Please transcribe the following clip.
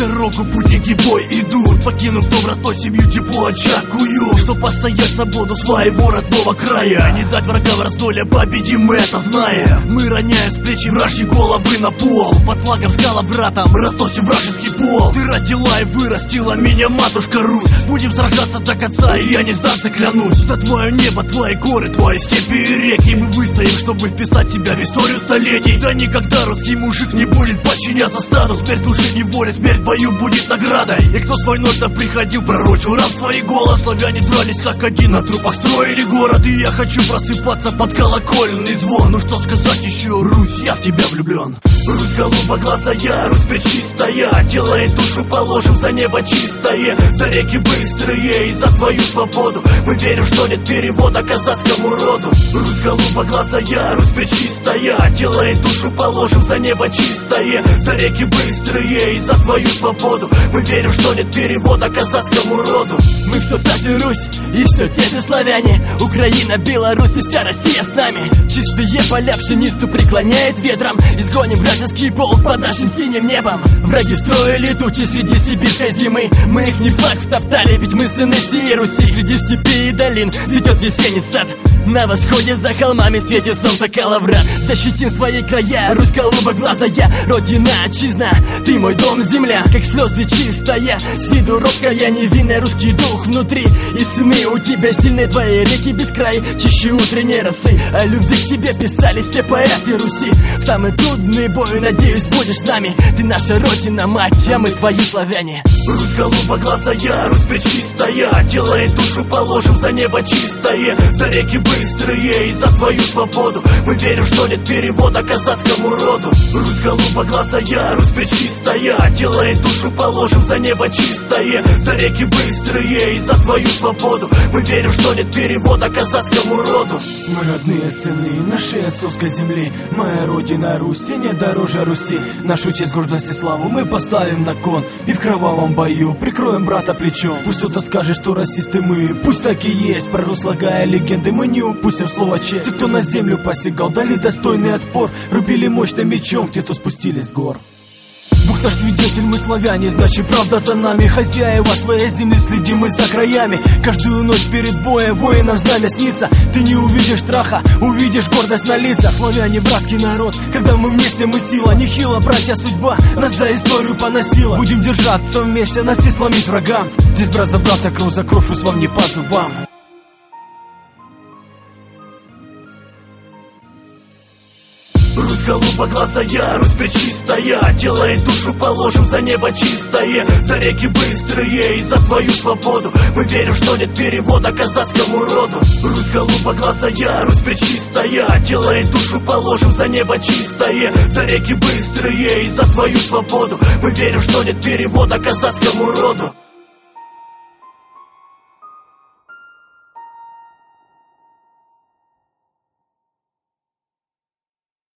дорогу путники в бой идут, покинув дом, родной, семью, тепло, очакую, чтоб постоять свободу своего родного края, не дать врагам раздолья, победим это зная. Мы роняем с плечи вражьи головы на пол, под флагом скала вратом разносим вражеский пол. Ты родила и вырастила меня, матушка Русь. Будем сражаться до конца, и я не сдамся, клянусь. За твое небо, твои горы, твои степи и реки мы выстоим, чтобы вписать себя в историю столетий. Да никогда русский мужик не будет подчиняться стаду. Смерть души неволи, смерть в бою будет наградой. И кто с войной-то приходил, пророчил рабство и голос. Славяне дрались как один, на трупах строили город. И я хочу просыпаться под колокольный звон. Ну что сказать еще, Русь, я в тебя влюблен. Русь голубоглазая, Русь пречистая, тело и душу положим за небо чистое, за реки быстрые и за твою свободу. Мы верим, что нет перевода казацкому роду. Русь голубоглазая, Русь пречистая, тело и душу положим за небо чистое, за реки быстрые и за твою свободу. Мы верим, что нет перевода казацкому роду. Мы все та же Русь и все те же славяне, Украина, Беларусь и вся Россия с нами. Чистые поля пшеницу преклоняет ветром, изгоним вражеский полк под нашим синим небом. Враги строили тучи среди сибирской зимы, мы их не флаг втоптали, ведь мы сыны всей Руси. Среди степей и долин цветет весенний сад, на восходе за холмами светит солнце Калаврат. Защитим свои края, Русь голубоглазая, родина, отчизна, ты мой дом, земля, как слезы чистая, с виду робкая, невинная, русский дух внутри. И сны у тебя сильные, твои реки без край, чище утренней росы. О любви к тебе писали все поэты Руси. В самый трудный бой, надеюсь, будешь с нами. Ты наша родина, мать, а мы твои славяне. Русь голубоглазая, Русь пречистая, тело и душу положим за небо чистое, за реки быстрые и за твою свободу. Мы верим, что нет перевода казацкому роду. Русь голубоглазая, Русь пречистая, тело и душу положим за небо чистое, за реки быстрые и за твою свободу. Мы верим, что нет перевода казацкому роду. Мы родные сыны нашей отцовской земли, моя родина Русь, не дороже Руси. Нашу честь, гордость и славу мы поставим на кон, и в кровавом бою прикроем брата плечом. Пусть кто-то скажет, что расисты мы, пусть так и есть, проруслогая легенды, мы не упустим слово честь. Те, кто на землю посягал, дали достойный отпор, рубили мощным мечом, те, кто спустились с гор. Бог наш свидетель, мы славяне, значит правда за нами. Хозяева своей земли, следим мы за краями. Каждую ночь перед боем воинам знамя снится. Ты не увидишь страха, увидишь гордость на лицах. Славяне, братский народ, когда мы вместе, мы сила. Нехило, братья, судьба нас за историю поносила. Будем держаться вместе, нас и сломить врагам. Здесь брат за брата, кровь за кровь, уж вам не по зубам. Русь голубоглазая, Русь пречистая, тело и душу положим за небо чистое, за реки быстрые и за твою свободу. Мы верим, что нет перевода казацкому роду. Русь голубоглазая, Русь пречистая, тело и душу положим за небо чистое, за реки быстрые и за твою свободу. Мы верим, что нет перевода казацкому роду.